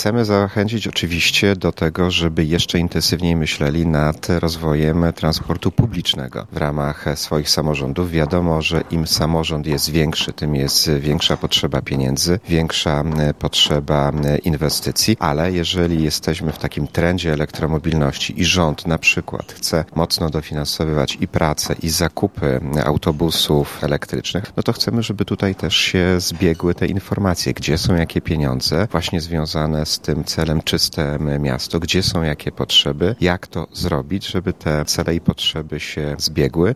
Chcemy zachęcić oczywiście do tego, żeby jeszcze intensywniej myśleli nad rozwojem transportu publicznego w ramach swoich samorządów. Wiadomo, że im samorząd jest większy, tym jest większa potrzeba pieniędzy, większa potrzeba inwestycji, ale jeżeli jesteśmy w takim trendzie elektromobilności i rząd na przykład chce mocno dofinansowywać i pracę, i zakupy autobusów elektrycznych, no to chcemy, żeby tutaj też się zbiegły te informacje, gdzie są jakie pieniądze właśnie związane z tym celem czyste miasto, gdzie są jakie potrzeby, jak to zrobić, żeby te cele i potrzeby się zbiegły.